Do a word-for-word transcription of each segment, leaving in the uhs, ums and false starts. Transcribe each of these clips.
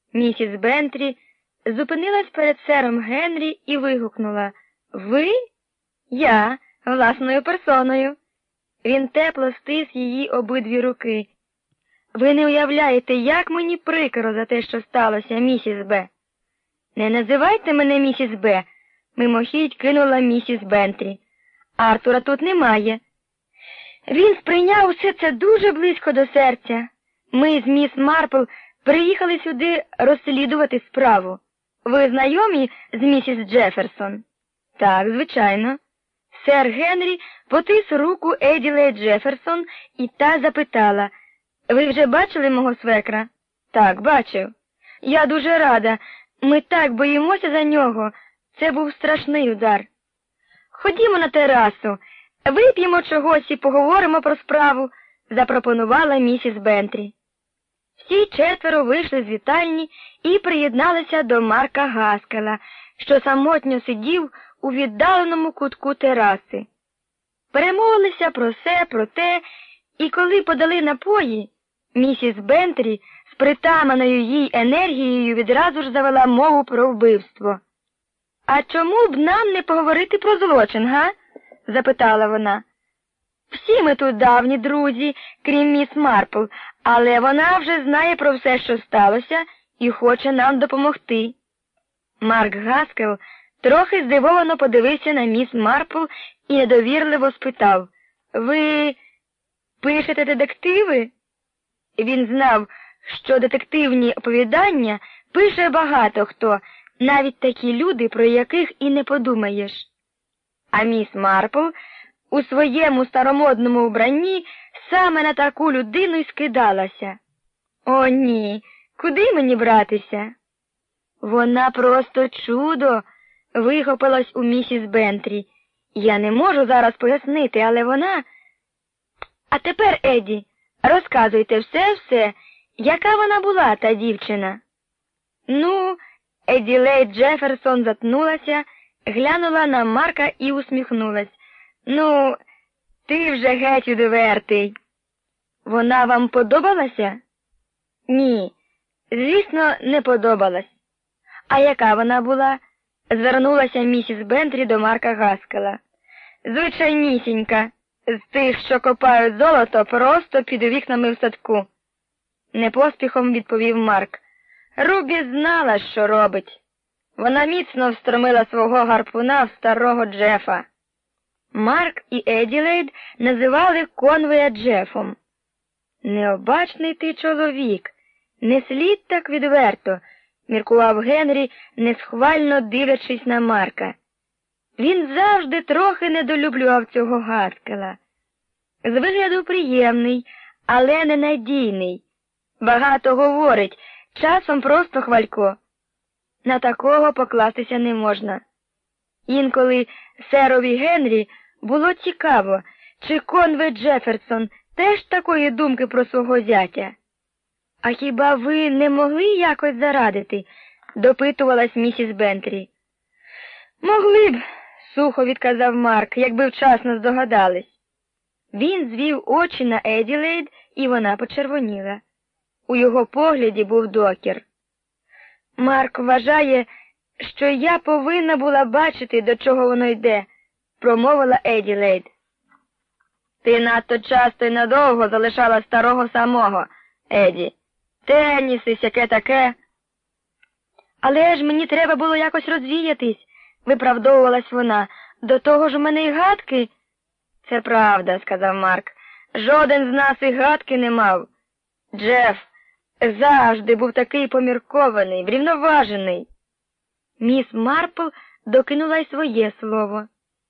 Місіс Бентрі зупинилась перед сером Генрі і вигукнула: «Ви? Я, власною персоною». Він тепло стис її обидві руки. «Ви не уявляєте, як мені прикро за те, що сталося, місіс Б». «Не називайте мене місіс Б», – мимохідь кинула місіс Бентрі. «Артура тут немає». Він сприйняв усе це дуже близько до серця. Ми з міс Марпл приїхали сюди розслідувати справу. Ви знайомі з місіс Джеферсон? Так, звичайно. Сер Генрі потис руку Еділейд Джеферсон, і та запитала: «Ви вже бачили мого свекра?» «Так, бачив». «Я дуже рада. Ми так боїмося за нього. Це був страшний удар». «Ходімо на терасу, вип'ємо чогось і поговоримо про справу», – запропонувала місіс Бентрі. Всі четверо вийшли з вітальні і приєдналися до Марка Гаскела, що самотньо сидів у віддаленому кутку тераси. Перемовилися про все, про те, і коли подали напої, місіс Бентрі з притаманою їй енергією відразу ж завела мову про вбивство. «А чому б нам не поговорити про злочин, га?» – запитала вона. «Всі ми тут давні друзі, крім міс Марпл, але вона вже знає про все, що сталося, і хоче нам допомогти». Марк Гаскел трохи здивовано подивився на міс Марпл і недовірливо спитав: «Ви пишете детективи?» Він знав, що детективні оповідання пише багато хто, навіть такі люди, про яких і не подумаєш. А міс Марпл у своєму старомодному вбранні саме на таку людину й скидалася. «О, ні, куди мені братися?» «Вона просто чудо!» – вихопилась у місіс Бентрі. «Я не можу зараз пояснити, але вона...» «А тепер, Еді, розказуйте все-все, яка вона була, та дівчина?» «Ну...» – Еділейд Джеферсон затнулася, глянула на Марка і усміхнулась. «Ну, ти вже геть відвертий». «Вона вам подобалася?» «Ні, звісно, не подобалась». «А яка вона була?» – звернулася місіс Бентрі до Марка Гаскела. «Звичайнісінька, з тих, що копають золото просто під вікнами в садку», – непоспіхом відповів Марк. «Рубі знала, що робить. Вона міцно встромила свого гарпуна в старого Джефа». Марк і Еділейд називали Конвея Джефом. «Необачний ти чоловік, не слід так відверто», – міркував Генрі, несхвально дивлячись на Марка. Він завжди трохи недолюблював цього Гаскела. З вигляду приємний, але ненадійний. Багато говорить, часом просто хвалько. На такого покластися не можна. Інколи серові Генрі було цікаво, чи Конвей Джеферсон теж такої думки про свого зятя. «А хіба ви не могли якось зарадити?» – допитувалась місіс Бентрі. «Могли б», – сухо відказав Марк, – «якби вчасно здогадались». Він звів очі на Еділейд, і вона почервоніла. У його погляді був докір. «Марк вважає, що я повинна була бачити, до чого воно йде», – промовила Еділейд. «Ти надто часто й надовго залишала старого самого, Еді. Теніси, сяке таке». «Але ж мені треба було якось розвіятись», – виправдовувалась вона. «До того ж у мене й гадки». «Це правда», – сказав Марк. «Жоден з нас і гадки не мав. Джеф завжди був такий поміркований, врівноважений». Міс Марпл докинула й своє слово.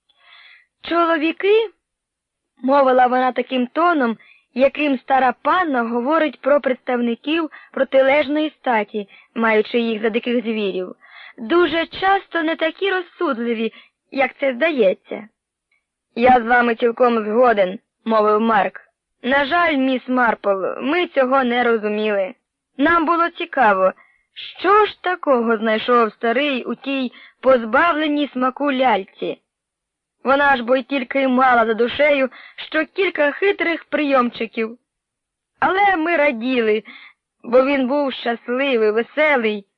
«Чоловіки», – мовила вона таким тоном, яким стара панна говорить про представників протилежної статі, маючи їх за диких звірів, дуже часто не такі розсудливі, як це здається. «Я з вами цілком згоден», – мовив Марк. «На жаль, міс Марпл, ми цього не розуміли. Нам було цікаво, що ж такого знайшов старий у тій позбавленій смаку ляльці. Вона ж бо й тільки й мала за душею, що кілька хитрих прийомчиків. Але ми раділи, бо він був щасливий, веселий